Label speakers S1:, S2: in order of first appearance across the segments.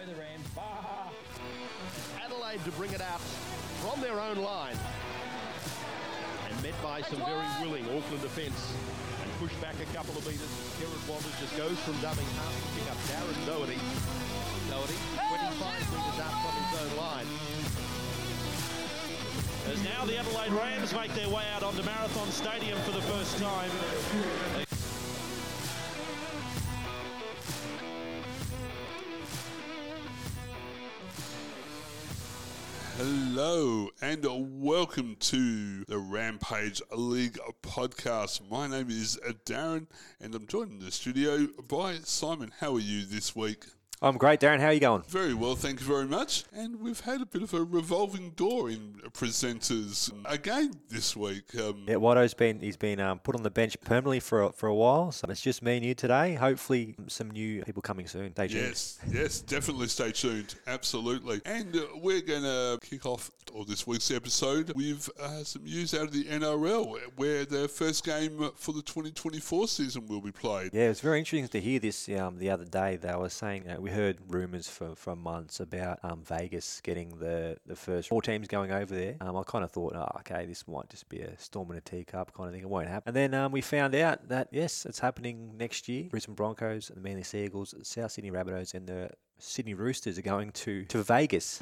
S1: the Rams. Bah!
S2: Adelaide to bring it out from their own line. And met by some very willing Auckland defence. And pushed back a couple of metres. Gerard Walters just goes from dubbing half to pick up Darren Doherty. Doherty, 25 metres out from his own line.
S3: As now the Adelaide Rams make their way out onto Marathon Stadium for the first time.
S4: Hello and welcome to the Rampage League podcast. My name is Darren and I'm joined in the studio by Simon. How are you this week?
S5: I'm great, Darren. How are you going?
S4: Very well, thank you very much. And we've had a bit of a revolving door in presenters again this week.
S5: Yeah, Watto's been put on the bench permanently for a while, so it's just me and you today. Hopefully, some new people coming soon. Stay tuned.
S4: Yes, definitely stay tuned. Absolutely. And we're going to kick off this week's episode with some news out of the NRL, where the first game for the 2024 season will be played.
S5: Yeah, it was very interesting to hear this the other day. They were saying we heard rumours for months about Vegas getting the first 4 teams going over there. I kind of thought, okay, this might just be a storm in a teacup kind of thing. It won't happen. And then we found out that, yes, it's happening next year. Brisbane Broncos, the Manly Sea Eagles, the South Sydney Rabbitohs and the Sydney Roosters are going to Vegas.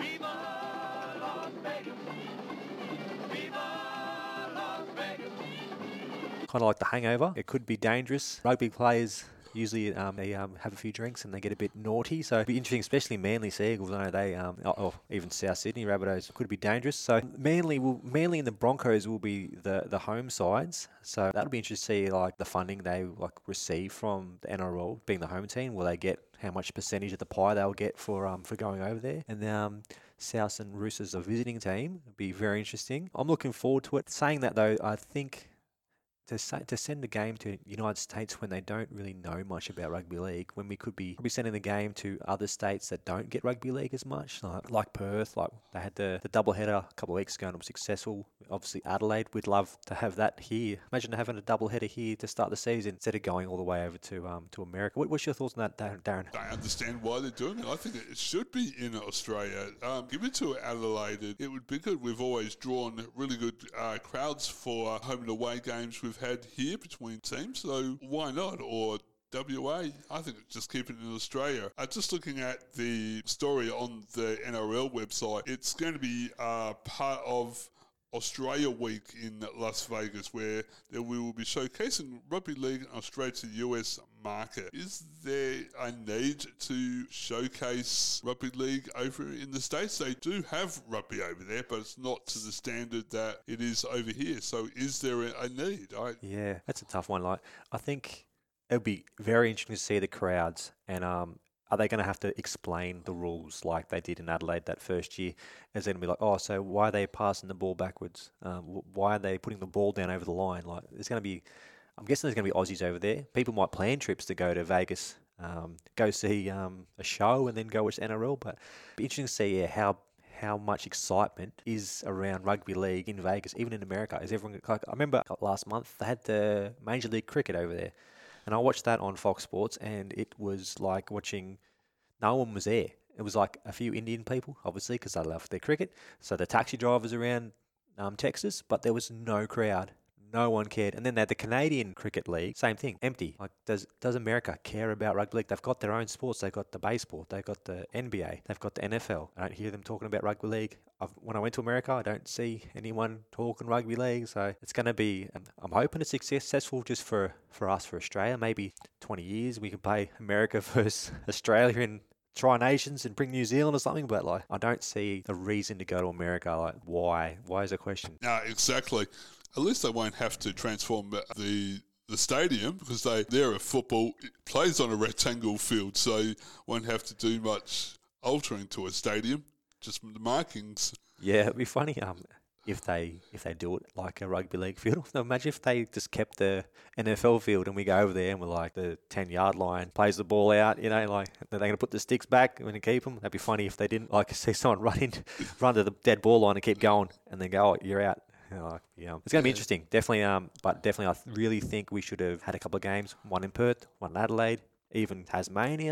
S5: Kind of like the hangover. It could be dangerous. Rugby players usually they have a few drinks and they get a bit naughty. So it'd be interesting, especially Manly Sea Eagles. I know they, or even South Sydney Rabbitohs could be dangerous. So Manly and the Broncos will be the home sides. So that'll be interesting to see like the funding they receive from the NRL being the home team. Will they get how much percentage of the pie they'll get for going over there? And South and Roosters, a visiting team, it'll be very interesting. I'm looking forward to it. Saying that though, I think to send the game to United States when they don't really know much about rugby league, when we could be probably sending the game to other states that don't get rugby league as much, like Perth, like they had the doubleheader a couple of weeks ago and it was successful. Obviously Adelaide, we'd love to have that here. Imagine having a doubleheader here to start the season instead of going all the way over to America. What's your thoughts on that, Darren?
S4: I understand why they're doing it. I think it should be in Australia. Give it to Adelaide. It would be good. We've always drawn really good crowds for home and away games we've had here between teams, so why not? Or WA, I think just keep it in Australia. Just looking at the story on the NRL website, it's going to be part of Australia Week in Las Vegas, where we will be showcasing rugby league in Australia to the US market. Is there a need to showcase rugby league over in the States? They do have rugby over there, but it's not to the standard that it is over here. So is there a need?
S5: Yeah, that's a tough one. I think it would be very interesting to see the crowds and are they going to have to explain the rules like they did in Adelaide that first year? Is it going to be like, so why are they passing the ball backwards? Why are they putting the ball down over the line? There's going to be, I'm guessing there's going to be Aussies over there. People might plan trips to go to Vegas, go see a show and then go watch the NRL. But it'd be interesting to see how much excitement is around rugby league in Vegas, even in America. Is everyone? I remember last month they had the Major League Cricket over there. And I watched that on Fox Sports, and it was like watching, no one was there. It was like a few Indian people, obviously, because they love their cricket. So the taxi drivers around Texas, but there was no crowd. No one cared. And then they had the Canadian Cricket League, same thing, empty. Like, does America care about rugby league? They've got their own sports. They've got the baseball. They've got the NBA. They've got the NFL. I don't hear them talking about rugby league. When I went to America, I don't see anyone talking rugby league. So it's going to be, I'm hoping it's successful just for us, for Australia. Maybe 20 years we can play America versus Australia in Tri-Nations and bring New Zealand or something. But I don't see a reason to go to America. Why? Why is the question?
S4: No, exactly. At least they won't have to transform the stadium because they're a football. It plays on a rectangle field, so won't have to do much altering to a stadium, just the markings.
S5: Yeah, it'd be funny if they do it like a rugby league field. Imagine if they just kept the NFL field and we go over there and we're like the 10-yard line, plays the ball out, they're going to put the sticks back and keep them. That'd be funny if they didn't. See someone run to the dead ball line and keep going and then go, you're out. It's going to be interesting, definitely. But definitely, I really think we should have had a couple of games, one in Perth, one in Adelaide, even Tasmania.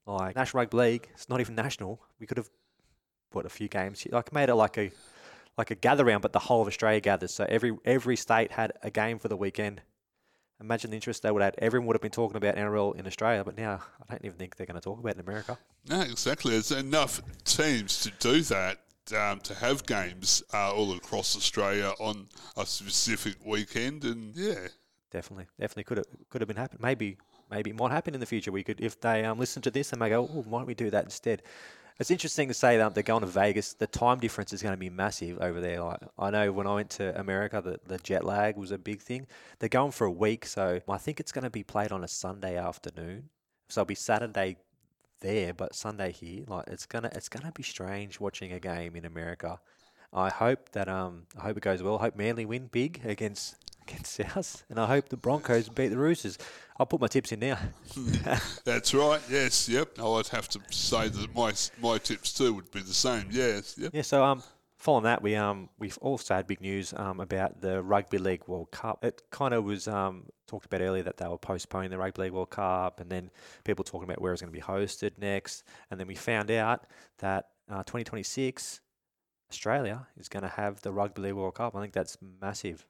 S5: Like National Rugby League, it's not even national. We could have put a few games, like made it like a gather round, but the whole of Australia gathers. So every state had a game for the weekend. Imagine the interest they would have had. Everyone would have been talking about NRL in Australia, but now I don't even think they're going to talk about it in America.
S4: No, exactly. There's enough teams to do that, to have games all across Australia on a specific weekend, and yeah.
S5: Definitely could have been happening. Maybe it might happen in the future. We could, if they listen to this, and they go, oh, why don't we do that instead? It's interesting to say that they're going to Vegas. The time difference is going to be massive over there. Like, I know when I went to America, the jet lag was a big thing. They're going for a week, so I think it's going to be played on a Sunday afternoon. So it'll be Saturday there, but Sunday here. Like it's gonna be strange watching a game in America. I hope that I hope it goes well. I hope Manly win big against South, and I hope the Broncos beat the Roosters. I'll put my tips in now.
S4: That's right. Yes. Yep. I'd have to say that my tips too would be the same. Yes. Yep.
S5: Yeah. So following that, we've also had big news about the Rugby League World Cup. It kind of was talked about earlier that they were postponing the Rugby League World Cup, and then people talking about where it's going to be hosted next, and then we found out that 2026 Australia is going to have the Rugby League World Cup. I think that's massive.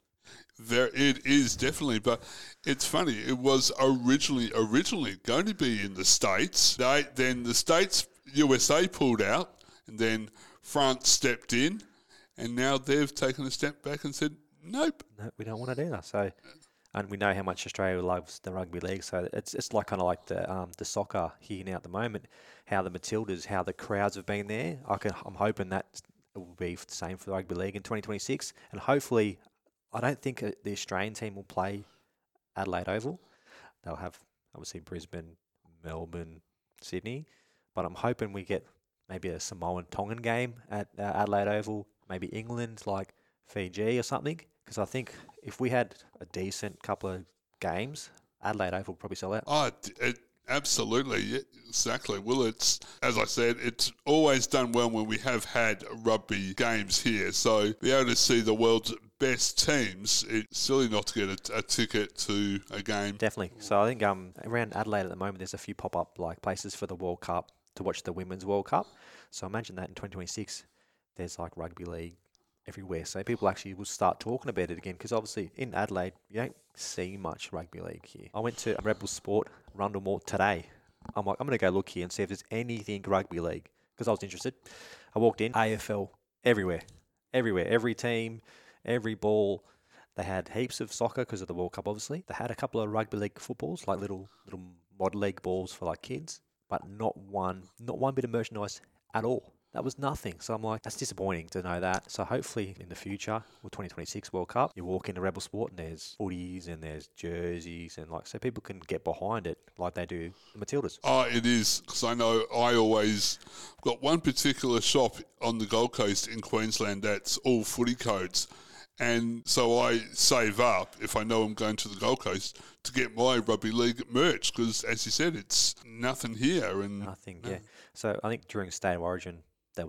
S4: It is definitely, but it's funny. It was originally going to be in the States. Then the States, USA pulled out, and then France stepped in, and now they've taken a step back and said, nope.
S5: No, we don't want it either. So, and we know how much Australia loves the rugby league. So it's like kind of like the soccer here now at the moment. How the Matildas, how the crowds have been there. I'm hoping that it will be the same for the rugby league in 2026, and hopefully. I don't think the Australian team will play Adelaide Oval. They'll have, obviously, Brisbane, Melbourne, Sydney. But I'm hoping we get maybe a Samoan-Tongan game at Adelaide Oval, maybe England, like Fiji or something. Because I think if we had a decent couple of games, Adelaide Oval would probably sell out.
S4: Oh, absolutely. Yeah, exactly. Well, it's, as I said, it's always done well when we have had rugby games here. So be able to see the world's best teams, it's silly not to get a ticket to a game.
S5: Definitely. So I think around Adelaide at the moment, there's a few pop-up like places for the World Cup to watch the Women's World Cup. So imagine that in 2026, there's like rugby league everywhere. So people actually will start talking about it again, because obviously in Adelaide, you don't see much rugby league here. I went to Rebel Sport, Rundle Mall today. I'm like, I'm going to go look here and see if there's anything rugby league, because I was interested. I walked in, AFL everywhere. Every team, every ball. They had heaps of soccer because of the World Cup, obviously. They had a couple of rugby league footballs, like little model league balls for like kids, but not one bit of merchandise at all. That was nothing. So I'm like, that's disappointing to know that. So hopefully in the future, with 2026 World Cup, you walk into Rebel Sport and there's footies and there's jerseys and like, so people can get behind it like they do the Matildas.
S4: Oh, it is, because I know I always got one particular shop on the Gold Coast in Queensland that's all footy codes. And so I save up, if I know I'm going to the Gold Coast, to get my rugby league merch, because as you said, it's nothing here.
S5: Nothing, yeah. So I think during State of Origin,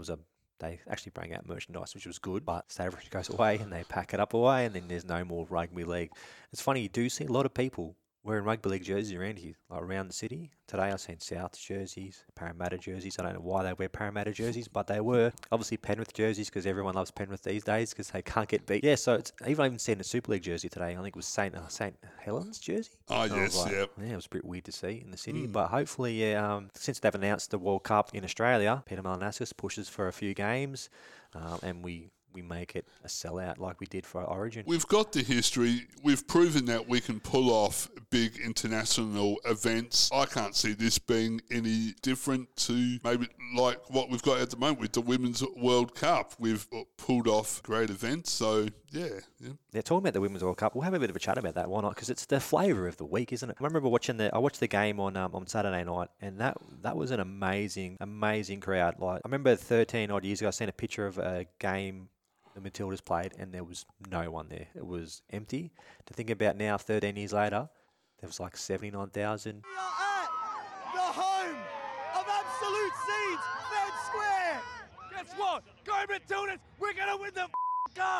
S5: they actually bring out merchandise, which was good, but State of Origin goes away and they pack it up away, and then there's no more rugby league. It's funny, you do see a lot of people wearing rugby league jerseys around here, like around the city. Today I've seen South jerseys, Parramatta jerseys. I don't know why they wear Parramatta jerseys, but they were. Obviously Penrith jerseys, because everyone loves Penrith these days because they can't get beat. Yeah, so it's even seen a Super League jersey today. I think it was St. Helens jersey.
S4: Oh, yes,
S5: like,
S4: yep.
S5: Yeah, it was a bit weird to see in the city. But hopefully, since they've announced the World Cup in Australia, Peter Malinauskas pushes for a few games, and we make it a sellout like we did for Origin.
S4: We've got the history. We've proven that we can pull off big international events. I can't see this being any different to maybe like what we've got at the moment with the Women's World Cup. We've pulled off great events, so yeah.
S5: Yeah, talking about the Women's World Cup, we'll have a bit of a chat about that. Why not? Because it's the flavour of the week, isn't it? I remember I watched the game on Saturday night, and that was an amazing crowd. Like, I remember 13 odd years ago, I seen a picture of a game the Matildas played, and there was no one there. It was empty. To think about now, 13 years later, there was like 79,000.
S1: We are at the home of Absolute Seeds, Fed Square. Guess what? Go Matildas, we're going to win the cup.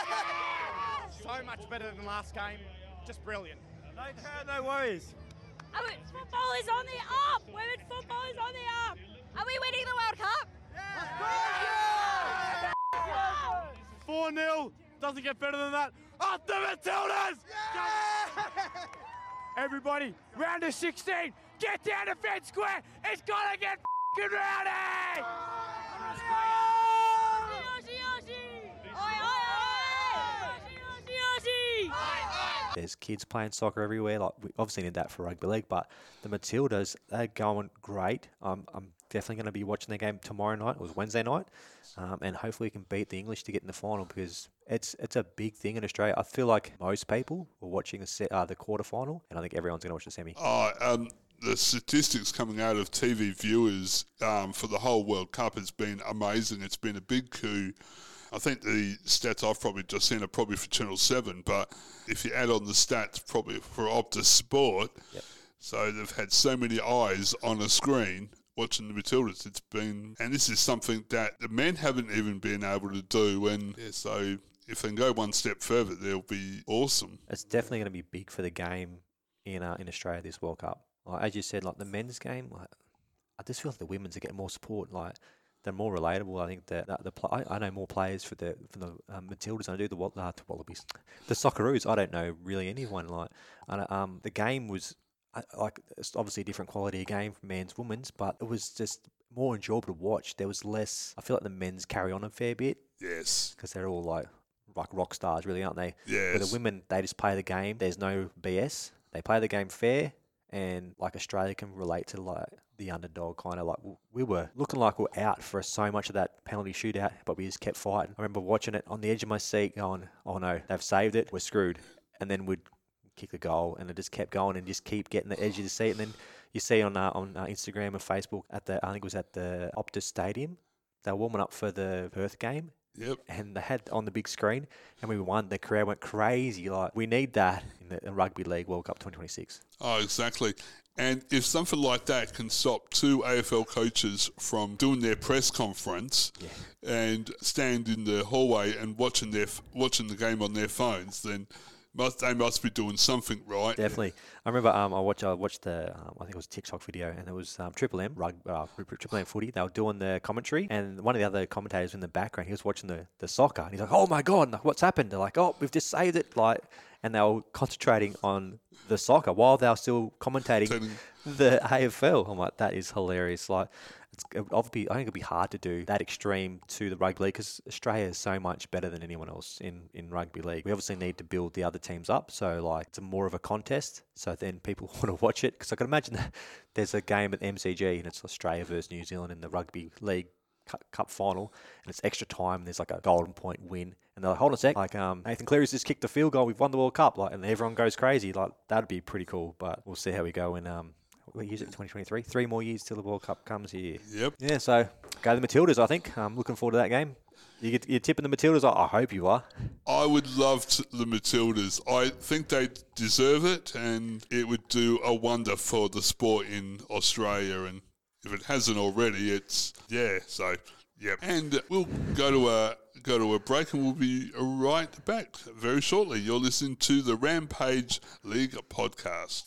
S6: So much better than last game. Just brilliant.
S1: No worries.
S6: Football is on the up. Women's football is on the up. Are we winning the World Cup?
S1: Yeah! 4-0. Doesn't get better than that. Up the Matildas! Yeah! Everybody, round of 16. Get down to Fed Square. It's gonna get f***ing rowdy!
S5: There's kids playing soccer everywhere. Like we obviously need that for rugby league, but the Matildas, they're going great. I'm definitely going to be watching their game tomorrow night. It was Wednesday night, and hopefully we can beat the English to get in the final because it's a big thing in Australia. I feel like most people were watching the quarterfinal, and I think everyone's going to watch the semi.
S4: The statistics coming out of TV viewers for the whole World Cup has been amazing. It's been a big coup. I think the stats I've probably just seen are probably for Channel 7, but if you add on the stats probably for Optus Sport,
S5: yep.
S4: So they've had so many eyes on a screen watching the Matildas. It's been, and this is something that the men haven't even been able to do, and so if they can go one step further, they'll be awesome.
S5: It's definitely going to be big for the game in Australia this World Cup. Like, as you said, like the men's game, like, I just feel like the women's are getting more support. Like they're more relatable. I think that I know more players for the Matildas than I do the Wallabies, the Socceroos. I don't know really anyone. Like, the game was like it's obviously a different quality of game from men's, women's, but it was just more enjoyable to watch. There was less. I feel like the men's carry on a fair bit.
S4: Yes,
S5: because they're all like rock stars, really, aren't they?
S4: Yes.
S5: But the women, they just play the game. There's no BS. They play the game fair. And like Australia can relate to like the underdog kind of like we were looking like we're out for so much of that penalty shootout, but we just kept fighting. I remember watching it on the edge of my seat going, oh no, they've saved it, we're screwed. And then we'd kick the goal and it just kept going and just keep getting the edge of the seat. And then you see on Instagram and Facebook I think it was at the Optus Stadium, they were warming up for the Perth game.
S4: Yep.
S5: And they had on the big screen and we won. The crowd went crazy. Like we need that in the Rugby League World Cup 2026.
S4: Oh, exactly. And if something like that can stop two AFL coaches from doing their press conference and stand in the hallway and watching the game on their phones, then they must be doing something right.
S5: Definitely. I remember I watched the I think it was a TikTok video, and it was Triple M footy. They were doing the commentary, and one of the other commentators in the background, he was watching the soccer, and he's like, "Oh my god, what's happened?" They're like, "Oh, we've just saved it!" Like, and they were concentrating on the soccer while they were still commentating the AFL. I'm like, that is hilarious. Like, I think it'd be hard to do that extreme to the rugby league because Australia is so much better than anyone else in rugby league. We obviously need to build the other teams up, so like it's more of a contest. So then people want to watch it because I can imagine that there's a game at MCG and it's Australia versus New Zealand in the rugby league cup final, and it's extra time. And there's like a golden point win, and they're like, "Hold on a sec, like Nathan Cleary's just kicked the field goal. We've won the World Cup!" Like, and everyone goes crazy. Like that'd be pretty cool. But we'll see how we go in. What year is it? 2023. 3 more years till the World Cup comes here.
S4: Yep.
S5: Yeah. So go the Matildas. I think I'm looking forward to that game. You're tipping the Matildas. I hope you are.
S4: I would love the Matildas. I think they deserve it, and it would do a wonder for the sport in Australia. And if it hasn't already, So yeah. And we'll go to a break, and we'll be right back very shortly. You're listening to the Rampage League podcast.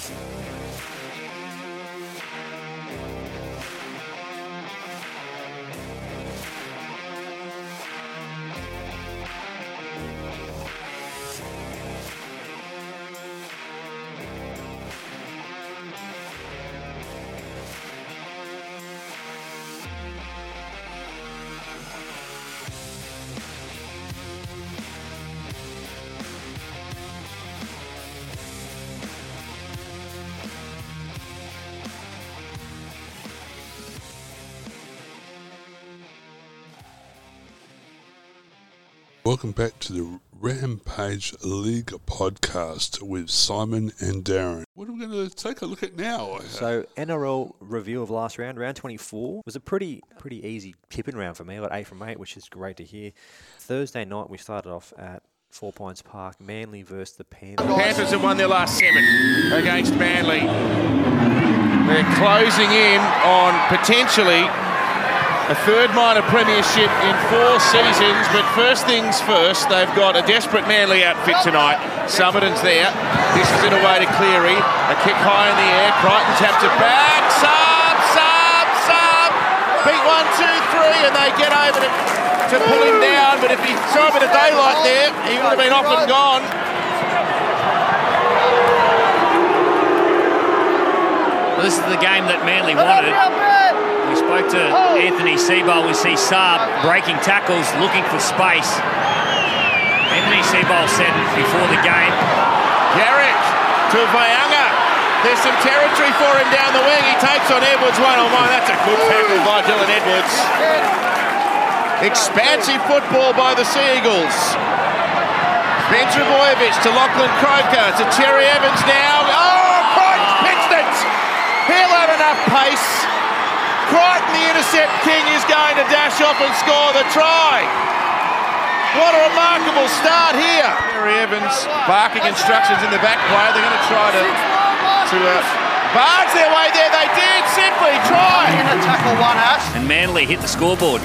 S4: Welcome back to the Rampage League podcast with Simon and Darren. What are we going to take a look at now?
S5: So NRL review of last round 24, was a pretty easy tipping round for me. I got 8 from 8, which is great to hear. Thursday night we started off at 4 Pines Park, Manly versus the Panthers.
S7: The Panthers have won their last 7 against Manly. They're closing in on potentially A third minor premiership in 4 seasons, but first things first, they've got a desperate Manly outfit tonight. Summerton's there. This is in a way to Cleary. A kick high in the air. Crichton taps it back. Sub. Beat 1, 2, 3, and they get over to pull him down. But if he saw a bit of daylight there, he would have been off and gone.
S8: Well, this is the game that Manly wanted. We spoke to Anthony Seibold. We see Saab breaking tackles, looking for space. Anthony Seibold said before the game,
S7: Garrick to Vayanga. There's some territory for him down the wing. He takes on Edwards one-on-one. That's a good tackle by Dylan Edwards. Expansive football by the Seagulls. Ben Trebojevic to Lachlan Croker to Cherry Evans now. Oh, Crichton's pitched it. He'll have enough pace. Crichton, the intercept king, is going to dash off and score the try. What a remarkable start here. Cherry Evans barking instructions in the back play. They're going to try to barge their way there. They did. Simply try.
S9: Tackle one, Ash.
S8: and Manly hit the scoreboard.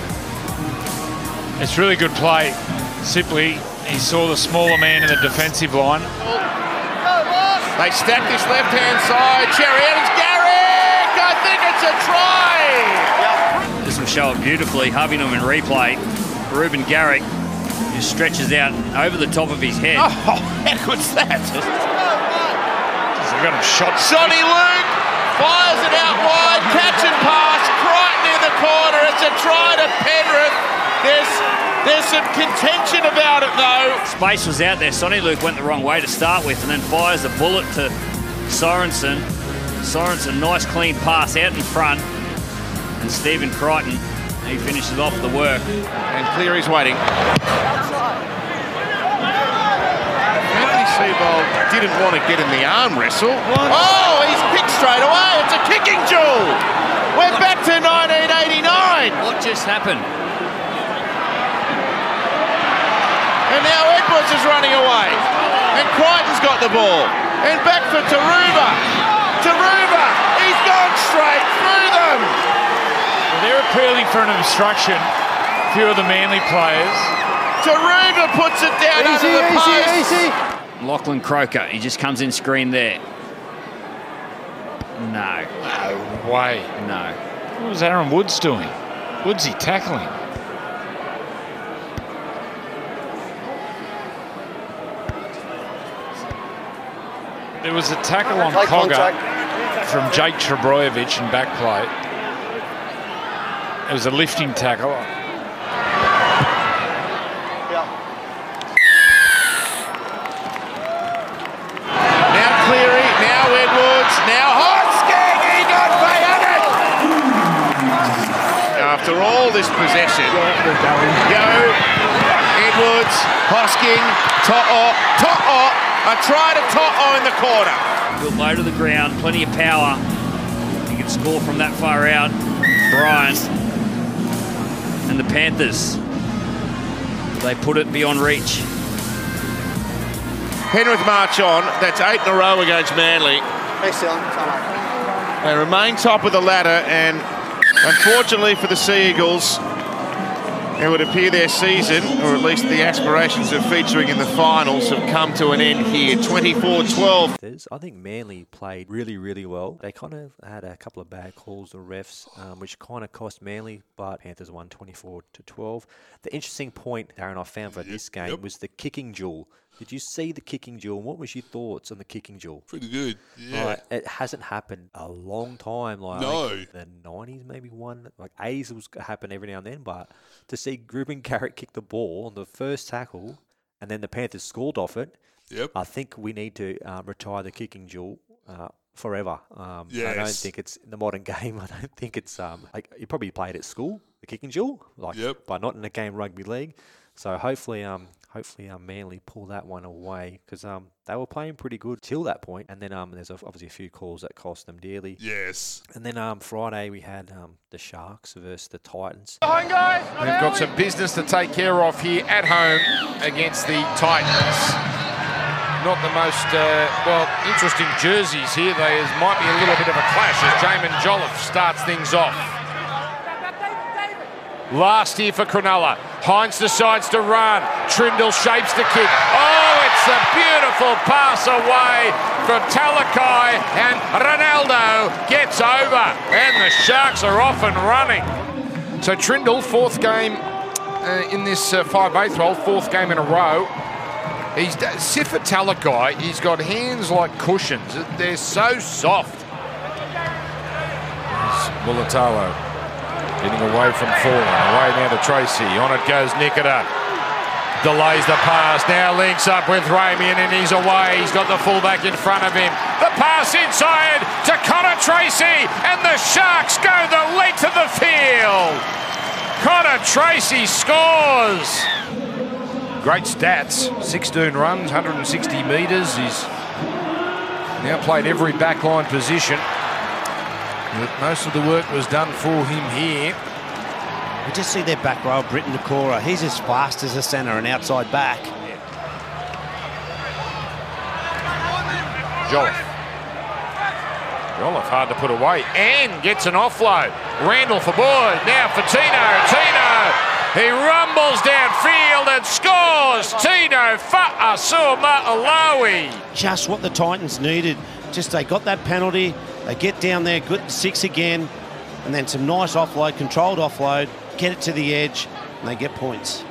S1: It's really good play. Simply, he saw the smaller man in the defensive line.
S7: They stack this left-hand side. Cherry Evans, Garrick! I think it's a try!
S8: This will show it beautifully. Hubingham in replay. Reuben Garrick just stretches out over the top of his head.
S7: Oh, how good's that?
S1: He's got him shot.
S7: Sonny Luke fires it out wide. Catch and pass. Crichton in the corner. It's a try to Penrith. There's some contention about it, though.
S8: Space was out there. Sonny Luke went the wrong way to start with and then fires a bullet to Sorensen. Sorensen, nice clean pass out in front. And Stephen Crichton, he finishes off the work.
S7: And Cleary's waiting. Anthony Seibold didn't want to get in the arm wrestle. Oh, he's picked straight away. It's a kicking duel. We're back to 1989.
S8: What just happened?
S7: And now Edwards is running away. And Crichton's got the ball. And back for Taruba. Taruba, he's gone straight through them.
S1: Well, they're appealing for an obstruction. A few of the Manly players.
S7: Taruba puts it down under the post.
S8: Lachlan Croker, he just comes in screen there. No.
S1: No way.
S8: No.
S1: What was Aaron Woods doing? Woodsy tackling. There was a tackle on Cogger from Jake Trebojevic in back play. It was a lifting tackle.
S7: Now Cleary, now Edwards, now Hosking, he got bayoned. After all this possession, Edwards, Hosking, To'o, a try to To'o in the corner.
S8: Good low to the ground, plenty of power. He can score from that far out. Bryant and the Panthers, they put it beyond reach.
S7: Penrith march on. That's 8 in a row against Manly. They remain top of the ladder, and unfortunately for the Sea Eagles, it would appear their season, or at least the aspirations of featuring in the finals, have come to an end here. 24-12.
S5: I think Manly played really, really well. They kind of had a couple of bad calls to refs, which kind of cost Manly, but Panthers won 24-12. The interesting point, Darren, I found for this game was the kicking duel. Did you see the kicking duel? What was your thoughts on the kicking duel?
S4: Pretty good, yeah.
S5: Like, it hasn't happened a long time. Like
S4: No.
S5: I think the 90s, maybe one. Like 80s was happen every now and then, but to see Reuben Garrick kick the ball on the first tackle and then the Panthers scored off it, I think we need to retire the kicking duel forever. I don't think it's in the modern game. I don't think it's like you probably played at school, the kicking duel, like, but not in a game rugby league. So hopefully Manly pull that one away because they were playing pretty good till that point. And then there's obviously a few calls that cost them dearly.
S4: Yes.
S5: And then Friday we had the Sharks versus the Titans.
S7: We've
S10: got some business to take care of here at home against the Titans. Not the most, interesting jerseys here. There might be a little bit of a clash as Jamin Jolliffe starts things off. last year for Cronulla. Hines decides to run. Trindle shapes the kick. Oh, it's a beautiful pass away from Talakai, and Ronaldo gets over, and the Sharks are off and running. So Trindle, fourth game in this 5/8 role, fourth game in a row. He's Sifa Talakai, he's got hands like cushions. They're so soft. Mulatalo getting away from Fallen, away now to Tracy. On it goes Nikita. Delays the pass, now links up with Ramian and he's away. He's got the fullback in front of him. The pass inside to Connor Tracy, and the Sharks go the length of the field. Connor Tracy scores. Great stats, 16 runs, 160 metres. He's now played every backline position. But most of the work was done for him here.
S9: We just see their back row, Britton Nakora. He's as fast as a centre and outside back.
S10: Jolliffe. Jolliffe hard to put away and gets an offload. Randall for Boyd, now for Tino. Tino, he rumbles downfield and scores. Tino Fa'asuma Alawi.
S9: Just what the Titans needed. Just they got that penalty. They get down there, good 6 again, and then some nice offload, controlled offload, get it to the edge, and they get points.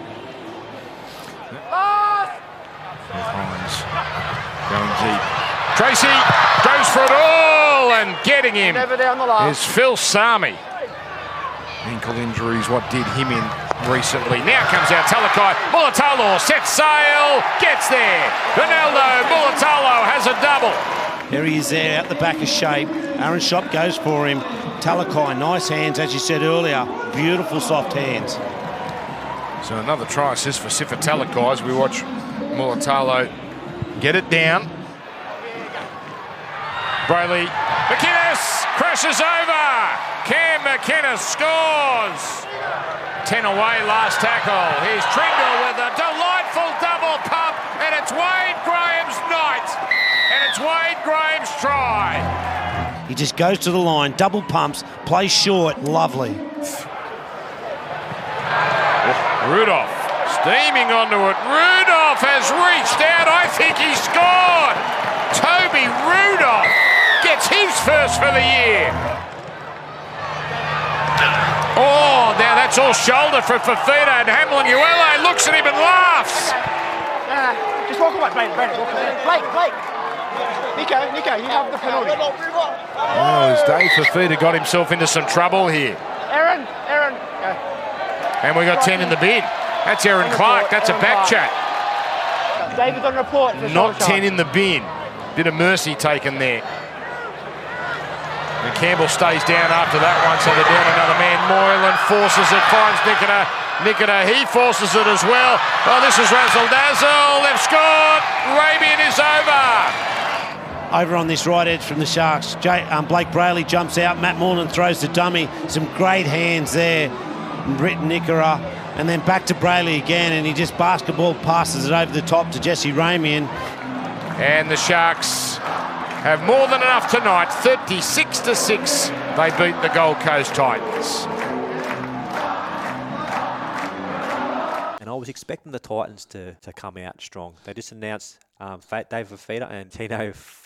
S10: Hines going deep. Tracy goes for it all, and getting him is Phil Sami. Ankle injuries, what did him in recently. Now comes out Talakai. Mulatalo sets sail, gets there. Ronaldo Mulatalo has a double.
S9: There he is there, out the back of shape. Aaron Shop goes for him. Talakai, nice hands, as you said earlier. Beautiful soft hands.
S10: So another try assist for Sifa Talakai as we watch Mulatalo get it down. Brayley McInnes crashes over. Cam McInnes scores. 10 away, last tackle. Here's Trindle with a delightful double pump, and it's Wade Graham's night. And it's Wade Graham's try.
S9: He just goes to the line, double pumps, plays short, lovely.
S10: Rudolph steaming onto it. Rudolph has reached out. I think he scored. Toby Rudolph gets his first for the year. Oh, now that's all shoulder for Fafita, and Hamlin Uele looks at him and laughs.
S11: Just walk away, Brandon, walk away. Blake. Nico, you have the penalty.
S10: Oh, as Dave Fafita got himself into some trouble here.
S11: Aaron, go.
S10: And we got 10 in the bin. That's Aaron Clark, that's a back chat.
S11: David's on report.
S10: Not 10 in the bin. Bit of mercy taken there. And Campbell stays down after that one, so they're down another man. Moylan forces it, finds Nikita, he forces it as well. Oh, this is Razzle Dazzle. They've scored. Ramian is over.
S9: Over on this right edge from the Sharks, Blake Brayley jumps out. Matt Moreland throws the dummy. Some great hands there. Britton Nikora. And then back to Brayley again, and he just basketball passes it over the top to Jesse Ramian.
S10: And the Sharks have more than enough tonight. 36-6, they beat the Gold Coast Titans.
S5: And I was expecting the Titans to come out strong. They just announced Dave Fafita and Tino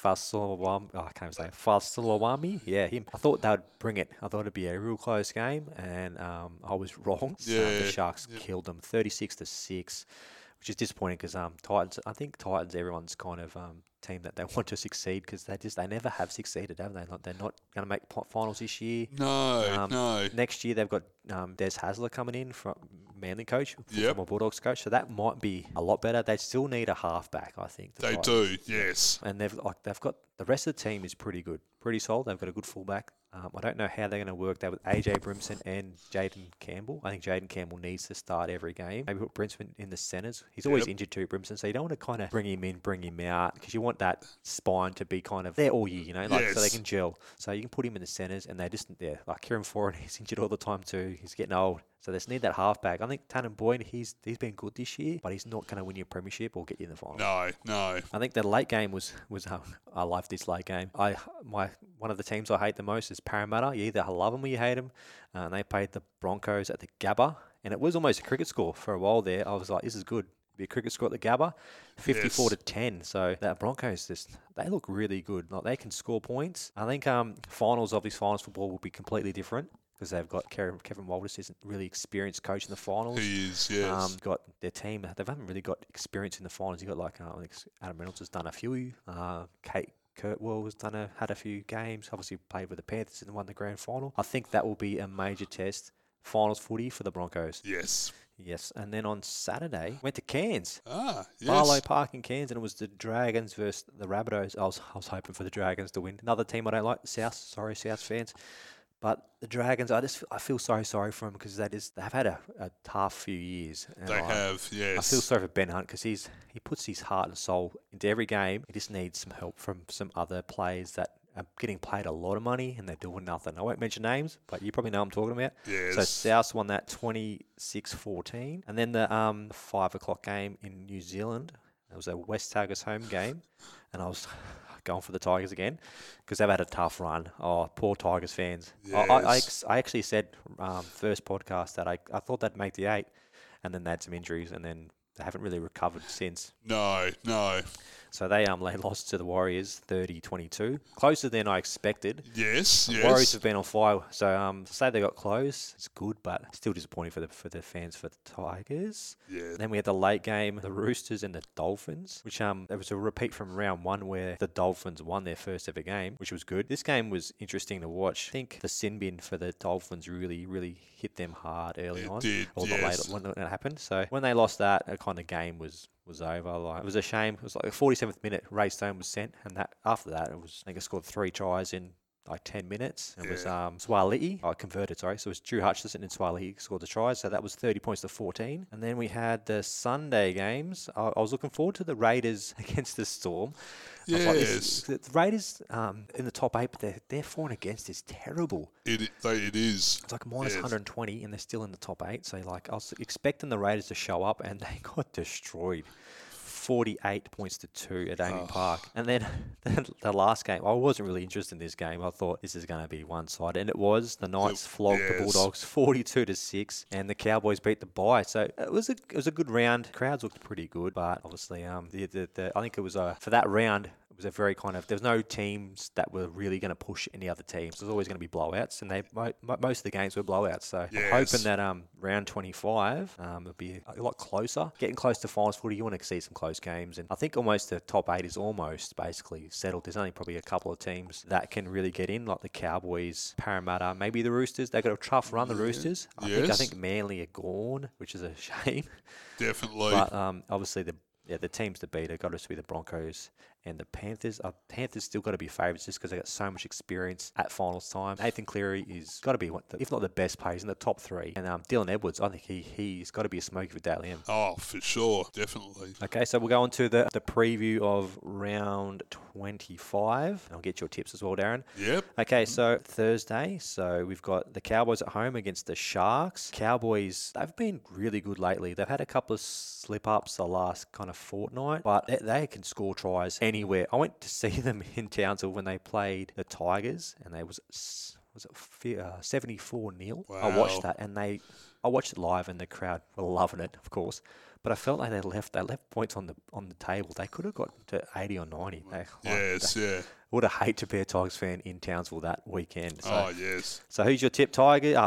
S5: Fa'asuamaleaui. Yeah, him. I thought they would bring it. I thought it'd be a real close game, and I was wrong.
S4: Yeah.
S5: The Sharks killed them 36-6, which is disappointing because Titans. I think Titans, everyone's kind of team that they want to succeed because they never have succeeded, have they? Like, they're not going to make finals this year.
S4: No.
S5: Next year they've got Des Hasler coming in from Manly coach,
S4: Yep.
S5: former Bulldogs coach, so that might be a lot better. They still need a halfback, I think.
S4: They do, yes.
S5: And they've got the rest of the team is pretty good, pretty solid. They've got a good fullback. I don't know how they're going to work that with AJ Brimson and Jaden Campbell. I think Jaden Campbell needs to start every game. Maybe put Brimson in the centres. He's always injured too, Brimson, so you don't want to kind of bring him in, bring him out, because you want that spine to be kind of there all year, so they can gel. So you can put him in the centres, and they just like Kieran Foran, he's injured all the time too. He's getting old. So they just need that halfback. I think Tannen Boyd, he's been good this year, but he's not going to win you a premiership or get you in the final.
S4: No.
S5: I think the late game was I love this late game. One of the teams I hate the most is Parramatta. You either love them or you hate them. And they played the Broncos at the Gabba, and it was almost a cricket score for a while there. I was like, this is good. Be a cricket score at the Gabba, 54-10. So that Broncos, they look really good. Like, they can score points. I think finals of this finals football will be completely different because they've got Kevin Walters, isn't really experienced coach in the finals.
S4: He is, yes.
S5: Got their team. They haven't really got experience in the finals. You got like Adam Reynolds has done a few. Kate Kurtwell has had a few games. Obviously played with the Panthers and won the grand final. I think that will be a major test. Finals footy for the Broncos.
S4: Yes.
S5: Yes, and then on Saturday, went to Cairns.
S4: Yes.
S5: Barlow Park in Cairns, and it was the Dragons versus the Rabbitohs. I was hoping for the Dragons to win. Another team I don't like, South fans. But the Dragons, I feel so sorry for them because they've had a tough few years. And
S4: they have, yes.
S5: I feel sorry for Ben Hunt because he puts his heart and soul into every game. He just needs some help from some other players that are getting paid a lot of money and they're doing nothing. I won't mention names, but you probably know what I'm talking about.
S4: Yes.
S5: So South won that 26-14. And then the 5 o'clock game in New Zealand, it was a West Tigers home game, and I was going for the Tigers again because they've had a tough run. Oh, poor Tigers fans.
S4: Yes.
S5: I actually said first podcast that I thought they'd make the 8, and then they had some injuries, and then they haven't really recovered since.
S4: No.
S5: So they lost to the Warriors 30-22. Closer than I expected.
S4: Yes.
S5: The Warriors have been on fire. So to say they got close, it's good, but still disappointing for the fans for the Tigers.
S4: Yeah.
S5: Then we had the late game, the Roosters and the Dolphins, which there was a repeat from round 1 where the Dolphins won their first ever game, which was good. This game was interesting to watch. I think the sin bin for the Dolphins really, really hit them hard early on.
S4: Did,
S5: or
S4: yes.
S5: when it happened. So when they lost that, a kind of game was over. Like, it was a shame. It was like the 47th minute, Ray Stone was sent, and after that, I think it scored 3 tries in like 10 minutes. It was Swali'i. Converted, sorry. So it was Drew Hutchison and Swali'i scored the tries. So that was 30 points to 14. And then we had the Sunday games. I was looking forward to the Raiders against the Storm.
S4: Yes.
S5: The Raiders in the top 8, but their for and against is terrible.
S4: It is.
S5: It's like minus 120, and they're still in the top 8. So like I was expecting the Raiders to show up, and they got destroyed. 48 points to 2 at Amy Park. And then the last game, I wasn't really interested in this game. I thought this is going to be one-sided, and it was. The Knights flogged the Bulldogs 42-6, and the Cowboys beat the Bye. So it was a good round. Crowds looked pretty good, but obviously I think it was for that round. It was a very there was no teams that were really going to push any other teams. There's always going to be blowouts, and most of the games were blowouts. So I'm hoping that round 25 will be a lot closer. Getting close to finals footy, you want to see some close games, and I think almost the top 8 is almost basically settled. There's only probably a couple of teams that can really get in, like the Cowboys, Parramatta, maybe the Roosters. They got a tough run, the Roosters. I think Manly are gone, which is a shame.
S4: Definitely.
S5: But obviously the teams to beat have got to be the Broncos and the Panthers. Panthers still got to be favourites just because they got so much experience at finals time. Nathan Cleary is got to be if not the best players in the top 3. And Dylan Edwards, I think he's got to be a smoky for Dally M.
S4: Oh, for sure, definitely.
S5: Okay, so we'll go on to the preview of round 25. I'll get your tips as well, Darren.
S4: Yep.
S5: Okay, so Thursday, so we've got the Cowboys at home against the Sharks. Cowboys, they've been really good lately. They've had a couple of slip-ups the last kind of fortnight, but they can score tries anywhere. I went to see them in Townsville when they played the Tigers, and they was it 74-0.
S4: Wow.
S5: I watched that, and I watched it live, and the crowd were loving it, of course. But I felt like they left points on the table. They could have got to 80 or 90. Would have hated to be a Tigers fan in Townsville that weekend. So,
S4: yes.
S5: So who's your tip, Tigers?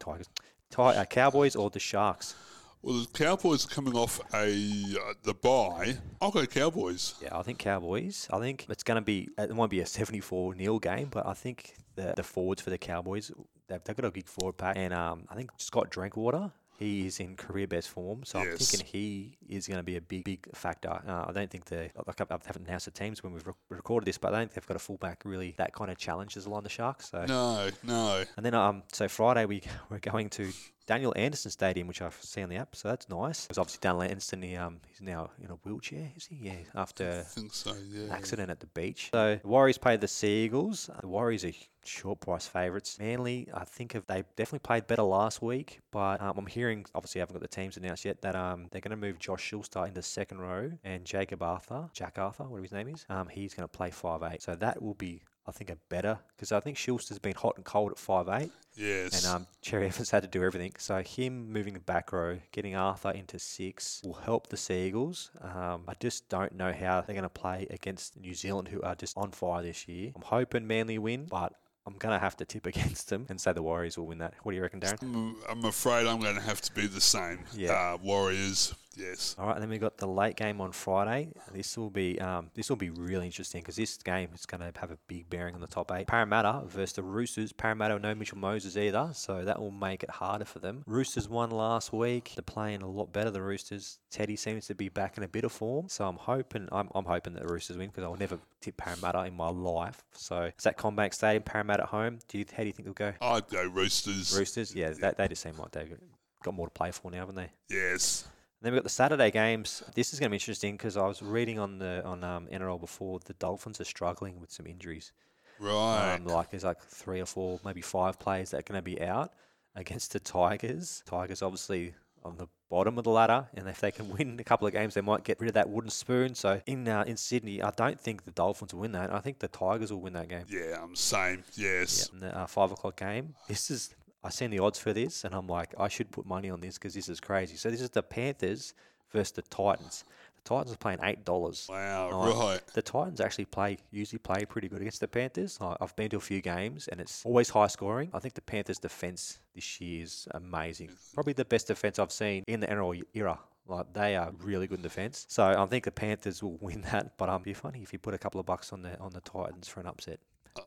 S5: Cowboys or the Sharks?
S4: Well, the Cowboys are coming off the bye. I'll go Cowboys.
S5: Yeah, I think Cowboys. I think it's going to be, it might be a 74-0 game, but I think the forwards for the Cowboys, they've got a big forward pack. And I think Scott Drinkwater, he is in career best form, so I'm thinking he is going to be a big factor. I don't think I haven't announced the teams when we've recorded this, but I don't think they've got a fullback really that kind of challenges along the Sharks. So.
S4: No.
S5: And then so Friday we're going to Daniel Anderson Stadium, which I see on the app, so that's nice. Because obviously Daniel Anderson, he's now in a wheelchair, is he? Yeah, after
S4: I think so,
S5: an accident at the beach. So the Warriors played the Seagulls. The Warriors are short price favourites. Manly, I think they definitely played better last week, but I'm hearing, obviously I haven't got the teams announced yet, that they're going to move Josh Shilstar into second row, and Jack Arthur, whatever his name is, he's going to play 5'8". So that will be I think are better because I think Schuster's been hot and cold at 5'8".
S4: Yes.
S5: And Cherry Evans had to do everything. So him moving the back row, getting Arthur into 6 will help the Sea Eagles. I just don't know how they're going to play against New Zealand, who are just on fire this year. I'm hoping Manly win, but I'm going to have to tip against them and say the Warriors will win that. What do you reckon, Darren?
S4: I'm afraid I'm going to have to be the same.
S5: Yeah.
S4: Warriors, yes.
S5: All right, and then we've got the late game on Friday. This will be really interesting because this game is going to have a big bearing on the top 8. Parramatta versus the Roosters. Parramatta no Mitchell Moses either, so that will make it harder for them. Roosters won last week. They're playing a lot better than Roosters. Teddy seems to be back in a bit of form, so I'm hoping that the Roosters win because I'll never tip Parramatta in my life. So it's at CommBank Stadium, Parramatta at home. How do you think they'll go?
S4: I'd go Roosters.
S5: Roosters, yeah. They just seem like they've got more to play for now, haven't they?
S4: Yes.
S5: Then we've got the Saturday games. This is going to be interesting because I was reading on NRL before the Dolphins are struggling with some injuries.
S4: Right.
S5: There's 3 or 4, maybe 5 players that are going to be out against the Tigers. Tigers obviously on the bottom of the ladder, and if they can win a couple of games, they might get rid of that wooden spoon. So in Sydney, I don't think the Dolphins will win that. I think the Tigers will win that game.
S4: Yeah, same. Yes.
S5: Yeah, and the 5 o'clock game. I seen the odds for this, and I'm like, I should put money on this because this is crazy. So this is the Panthers versus the Titans. The Titans are playing $8.
S4: Wow, right.
S5: The Titans actually usually play pretty good against the Panthers. I've been to a few games, and it's always high scoring. I think the Panthers' defense this year is amazing. Probably the best defense I've seen in the NRL era. They are really good in defense. So I think the Panthers will win that. But it'd be funny if you put a couple of bucks on the Titans for an upset.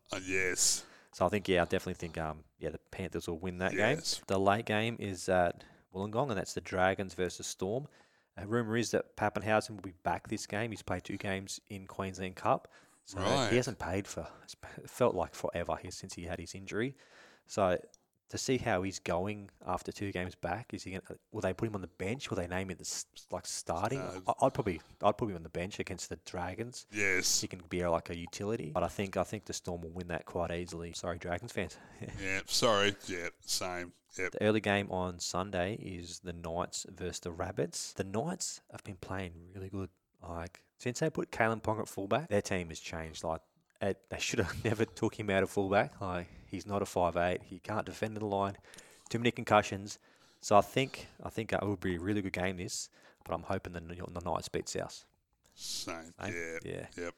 S4: Yes.
S5: So I definitely think the Panthers will win that game. The late game is at Wollongong, and that's the Dragons versus Storm. A rumour is that Pappenhausen will be back this game. He's played 2 games in Queensland Cup. So he hasn't played it felt like forever since he had his injury. So to see how he's going after 2 games back, will they put him on the bench? Will they name him starting? I'd put him on the bench against the Dragons.
S4: Yes.
S5: He can be a utility. But I think the Storm will win that quite easily. Sorry, Dragons fans.
S4: Yeah, sorry. Yeah, same. Yep.
S5: The early game on Sunday is the Knights versus the Rabbits. The Knights have been playing really good. Since they put Kalen Ponga at fullback, their team has changed. They should have never took him out of fullback. He's not a 5'8". He can't defend the line. Too many concussions. So I think it will be a really good game this, but I'm hoping the Knights beat South.
S4: Same.
S5: Yeah.
S4: Yep.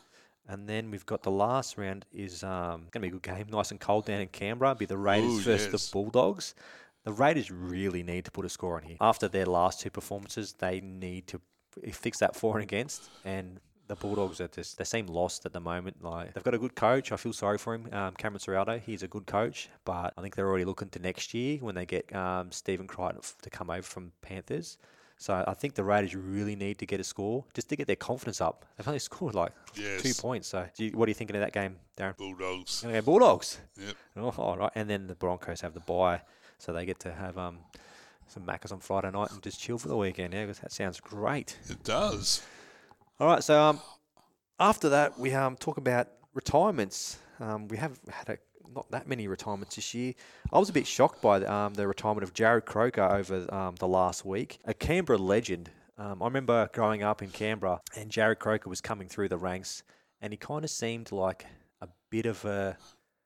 S5: And then we've got the last round is going to be a good game. Nice and cold down in Canberra. It'll be the Raiders versus the Bulldogs. The Raiders really need to put a score on here. After their last 2 performances, they need to fix that for and against. And the Bulldogs they seem lost at the moment. They've got a good coach. I feel sorry for him, Cameron Ciraldo. He's a good coach, but I think they're already looking to next year when they get Stephen Crichton to come over from Panthers. So I think the Raiders really need to get a score just to get their confidence up. They've only scored 2 points. So what are you thinking of that game, Darren?
S4: Bulldogs.
S5: Okay, Bulldogs.
S4: Yep.
S5: Oh, all right. And then the Broncos have the bye, so they get to have some Maccas on Friday night and just chill for the weekend. Yeah, that sounds great.
S4: It does.
S5: All right. So after that, we talk about retirements. We have had not that many retirements this year. I was a bit shocked by the retirement of Jarrod Croker over the last week. A Canberra legend. I remember growing up in Canberra and Jarrod Croker was coming through the ranks and he kind of seemed like a bit of a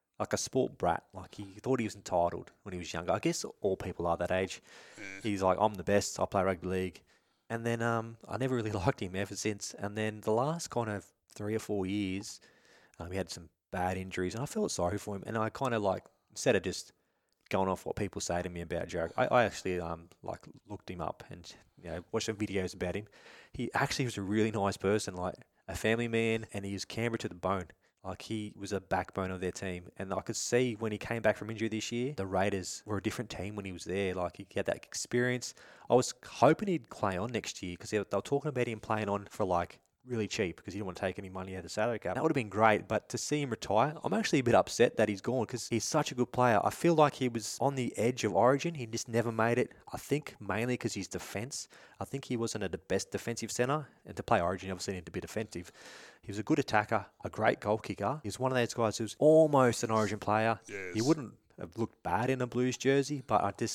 S5: sport brat. He thought he was entitled when he was younger. I guess all people are that age. He's like, I'm the best. I play rugby league. And then I never really liked him ever since. And then the last kind of 3 or 4 years, he had some bad injuries, and I felt sorry for him. And I kind of instead of just going off what people say to me about Jarrod, I actually looked him up and watched some videos about him. He actually was a really nice person, a family man, and he was Canberra to the bone. He was a backbone of their team. And I could see when he came back from injury this year, the Raiders were a different team when he was there. He had that experience. I was hoping he'd play on next year because they were talking about him playing on for really cheap because he didn't want to take any money out of the salary cap. That would have been great, but to see him retire, I'm actually a bit upset that he's gone because he's such a good player. I feel like he was on the edge of Origin. He just never made it. I think mainly because his defence. I think he wasn't the best defensive centre, and to play Origin, you obviously need to be defensive. He was a good attacker, a great goal kicker. He was one of those guys who's almost an Origin player.
S4: Yes.
S5: He wouldn't have looked bad in a Blues jersey, but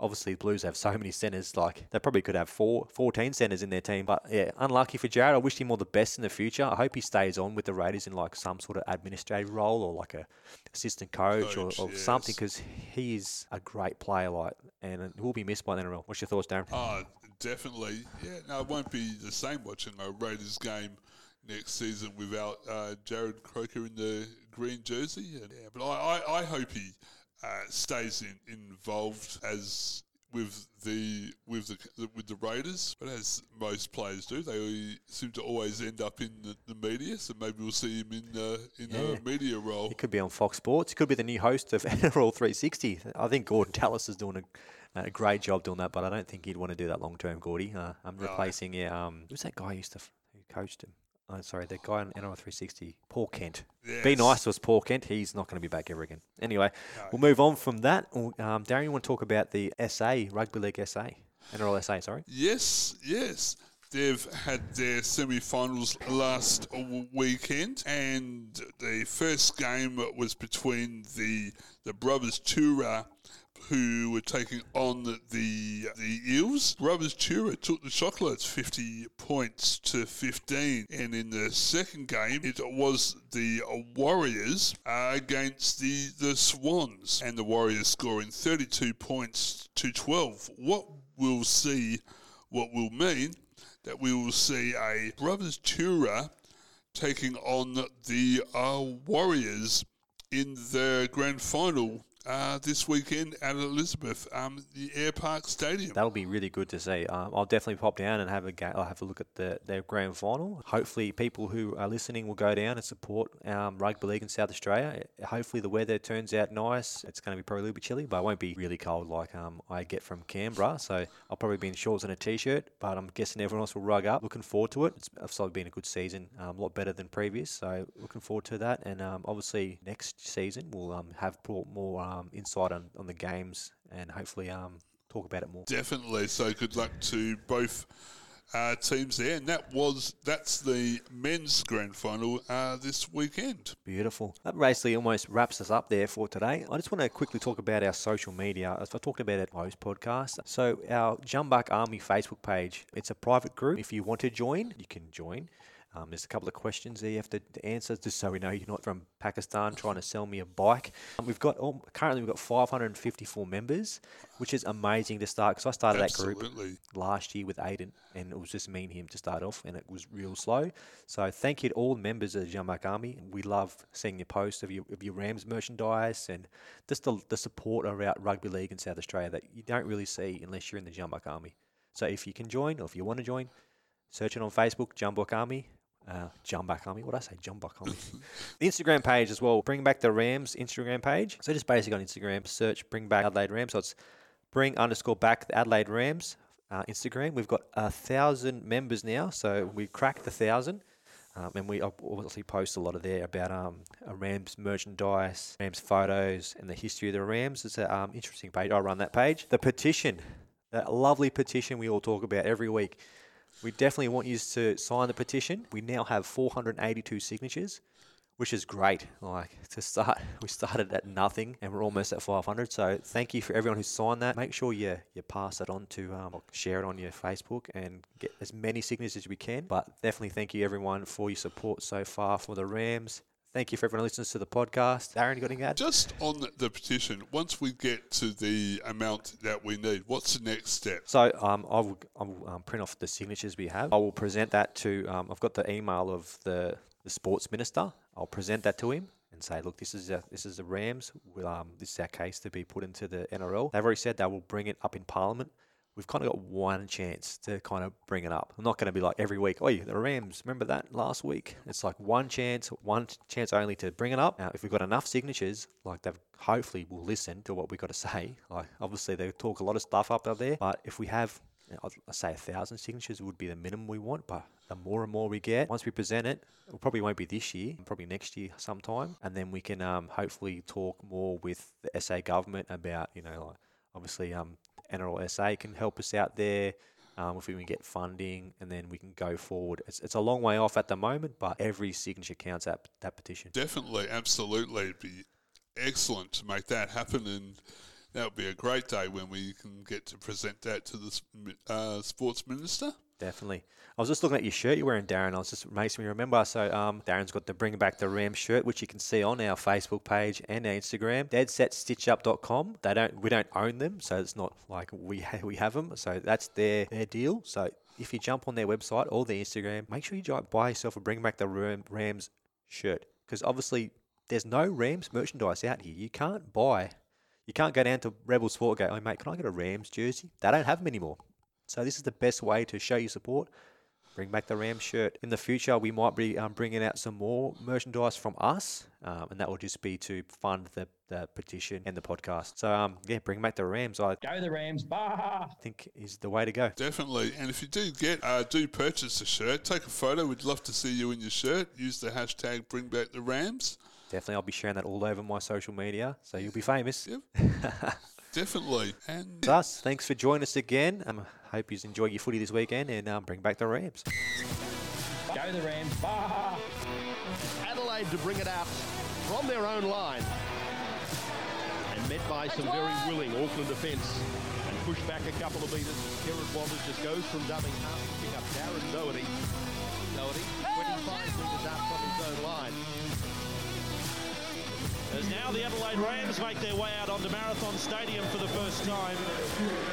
S5: Obviously, the Blues have so many centres. Like, they probably could have 14 centres in their team. But, yeah, unlucky for Jared. I wish him all the best in the future. I hope he stays on with the Raiders in, like, some sort of administrative role or, like, a assistant coach or something, because he is a great player, like, and he'll be missed by the NRL. What's your thoughts, Darren?
S4: Oh, definitely. Yeah, no, it won't be the same watching a Raiders game next season without Jared Croker in the green jersey. And, yeah, but I hope he stays involved as with the Raiders. But as most players do, they seem to always end up in the media. So maybe we'll see him in a media role.
S5: He could be on Fox Sports. He could be the new host of NRL 360. I think Gordon Tallis is doing a great job doing that, but I don't think he'd want to do that long term, Gordy. I'm replacing who's that guy who used to who coached him? Oh, sorry, the guy on NRL 360, Paul Kent. Yes. Be nice to us, Paul Kent. He's not going to be back ever again. Anyway, we'll move on from that. Darren, you want to talk about the SA, Rugby League SA? NRL SA, sorry.
S4: Yes. They've had their semi-finals last weekend, and the first game was between the Brothers Tura, who were taking on the Eels. Brothers Tura took the Chocolates 50 points to 15. And in the second game, it was the Warriors against the Swans. And the Warriors scoring 32 points to 12. What will mean that we will see a Brothers Tura taking on the Warriors in the grand final this weekend at Elizabeth, the Air Park Stadium.
S5: That'll be really good to see. I'll definitely pop down and have a look at their grand final. Hopefully, people who are listening will go down and support rugby league in South Australia. Hopefully, the weather turns out nice. It's going to be probably a little bit chilly, but it won't be really cold like I get from Canberra. So I'll probably be in shorts and a t-shirt, but I'm guessing everyone else will rug up. Looking forward to it. It's also been a good season, a lot better than previous. So looking forward to that. And obviously, next season we'll have more insight on the games and hopefully talk about it more.
S4: Definitely. So good luck to both teams there, and that's the men's grand final this weekend.
S5: Beautiful. That basically almost wraps us up there for today. I just want to quickly talk about our social media, as I talked about it post podcast. So our Jumbuck Army Facebook page, it's a private group. If you want to join, you can join. There's a couple of questions there you have to answer, just so we know you're not from Pakistan trying to sell me a bike. Currently we've got 554 members, which is amazing to start, because I started that group last year with Aiden, and it was just me and him to start off, and it was real slow. So thank you to all the members of the Jumbuck Army. We love seeing your posts of your Rams merchandise and just the support around rugby league in South Australia that you don't really see unless you're in the Jumbuck Army. So if you can join, or if you want to join, search it on Facebook, Jumbuck Army. Jumbuck Army. What did I say? Jumbuck Army. The Instagram page as well. Bring Back the Rams Instagram page. So just basically on Instagram, search Bring Back Adelaide Rams. So it's bring_back the Adelaide Rams Instagram. We've got 1,000 members now. So we cracked the 1,000. And we obviously post a lot of there about Rams merchandise, Rams photos, and the history of the Rams. It's an interesting page. I run that page. The petition, that lovely petition we all talk about every week. We definitely want you to sign the petition. We now have 482 signatures, which is great. Like, to start, we started at nothing and we're almost at 500. So thank you for everyone who signed that. Make sure you pass it on to, share it on your Facebook and get as many signatures as we can. But definitely thank you everyone for your support so far for the Rams. Thank you for everyone who listens to the podcast. Darren, you got anything to add?
S4: Just on the petition, once we get to the amount that we need, what's the next step?
S5: So I will print off the signatures we have. I will present that to, I've got the email of the sports minister. I'll present that to him and say, look, this is the Rams. This is our case to be put into the NRL. They've already said they will bring it up in Parliament. We've kind of got one chance to kind of bring it up. I'm not going to be like every week, the Rams, remember that last week? It's like one chance only to bring it up. Now, if we've got enough signatures, like they hopefully will listen to what we've got to say. Like, obviously, they talk a lot of stuff up there, but if we have, I say 1,000 signatures would be the minimum we want, but the more and more we get, once we present it, it probably won't be this year, probably next year sometime, and then we can hopefully talk more with the SA government about, obviously NRL SA can help us out there if we can get funding, and then we can go forward. It's a long way off at the moment, but every signature counts at that petition.
S4: Definitely, absolutely. It'd be excellent to make that happen, and That would be a great day when we can get to present that to the Sports Minister.
S5: Definitely. I was just looking at your shirt you're wearing, Darren. It makes me remember. So Darren's got the Bring Back the Rams shirt, which you can see on our Facebook page and our Instagram. DeadSetStitchUp.com. We don't own them, so it's not like we have them. So that's their deal. So if you jump on their website or their Instagram, make sure you buy yourself a Bring Back the Rams shirt, because obviously there's no Rams merchandise out here. You can't go down to Rebel Sport and go, "Oh mate, can I get a Rams jersey?" They don't have them anymore. So this is the best way to show your support. Bring Back the Rams shirt. In the future, we might be bringing out some more merchandise from us, and that will just be to fund the petition and the podcast. So, Bring Back the Rams. Go
S12: the Rams, bah!
S5: I think is the way to go.
S4: Definitely. And if you do purchase a shirt, take a photo. We'd love to see you in your shirt. Use the hashtag Bring Back the Rams.
S5: Definitely. I'll be sharing that all over my social media, so you'll be famous.
S4: Yep. Definitely. And
S5: thus, thanks for joining us again. Hope you enjoy your footy this weekend, and bring back the Rams.
S12: Go the Rams. Bah!
S2: Adelaide to bring it out from their own line. And met by some very willing Auckland defence. And pushed back a couple of metres. Kerrod Walters just goes from dummy half, picking up Darren Doherty. Doherty, 25 metres out from his own line.
S3: As now the Adelaide Rams make their way out onto Marathon Stadium for the first time.